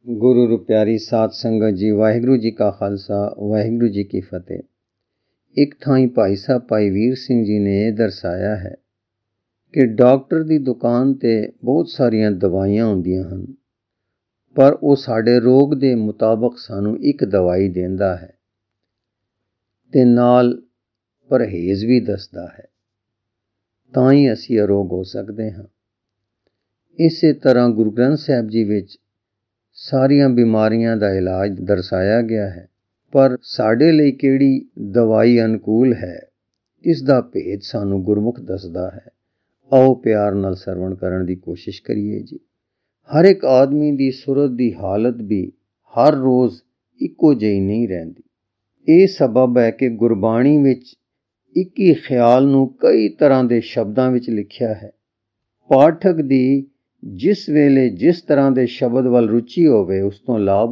गुरु रू प्यारी साध संगत जी, वाहिगुरु जी का खालसा वाहिगुरु जी की फतेह। एक थाई भाई साहब भाई वीर सिंह जी ने यह दर्शाया है कि डॉक्टर की दुकान ते बहुत सारिया दवाइयां होंदियां हन, पर वो साडे रोग के मुताबिक सानू एक दवाई देंदा है ते नाल परहेज भी दसदा है, तां ही असी अरोग हो सकते हाँ। इसे तरह गुरु ग्रंथ साहिब जी विच सारिया बीमारियां दा इलाज दर्शाया गया है, पर साडे लई केड़ी दवाई अनुकूल है इसदा भेद सानू गुरमुख दसदा है। आओ प्यार नाल सरवण करन दी कोशिश करिए जी। हर एक आदमी दी सुरत दी हालत भी हर रोज़ इक्को जही नहीं रहिंदी। ये सबब है कि गुरबाणी विच एक ही ख्याल नू कई तरह दे शब्दां विच लिखिया है। पाठक दी जिस वेले जिस तरह के शब्द वाल रुचि होवे उस तो लाभ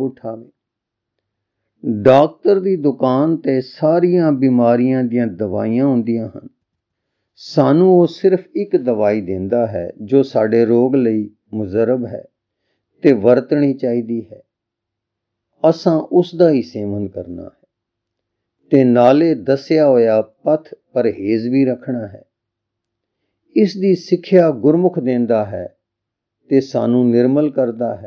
उठावे। डॉक्टर की दुकान ते सारिया बीमारियां दियां दवाइयां होंदियां हन, सानू वो सिर्फ एक दवाई देंदा है जो साडे रोग लई मुजरब है ते वरतनी चाहिदी है। असां उसदा ही सेवन करना है ते नाले दसिया होया पथ परहेज भी रखना है। इस दी सिक्ख्या गुरमुख देंदा है ते सानू निर्मल करदा है।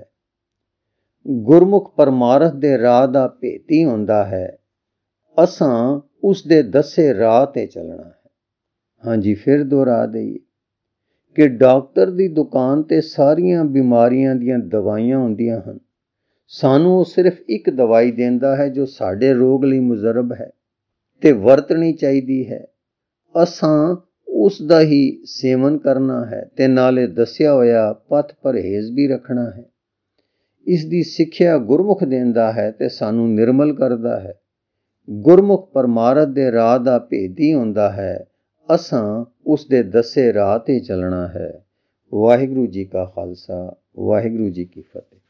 गुरमुख परमारथ दे राह दा भेती होंदा है, असां उस दे दसे राह ते चलना है। हाँ जी, फिर दोहरा दईए कि डॉक्टर दी दुकान ते सारिया बीमारियां दियां दवाइयां होंदियां हन, सानू वो सिर्फ एक दवाई देंदा है जो साडे रोग लई मुजरब है ते वरतनी चाहिदी है। असां उस दा ही सेवन करना है ते नाले दसिया होया पथ परहेज भी रखना है। इस दी सिक्ख्या गुरमुख देंदा है ते सानू निर्मल करदा है। गुरमुख परमारथ दे राह दा भेदी होंदा है, असां उस दे दसे राह ते चलना है। वाहिगुरु जी का खालसा वाहिगुरु जी की फतेह।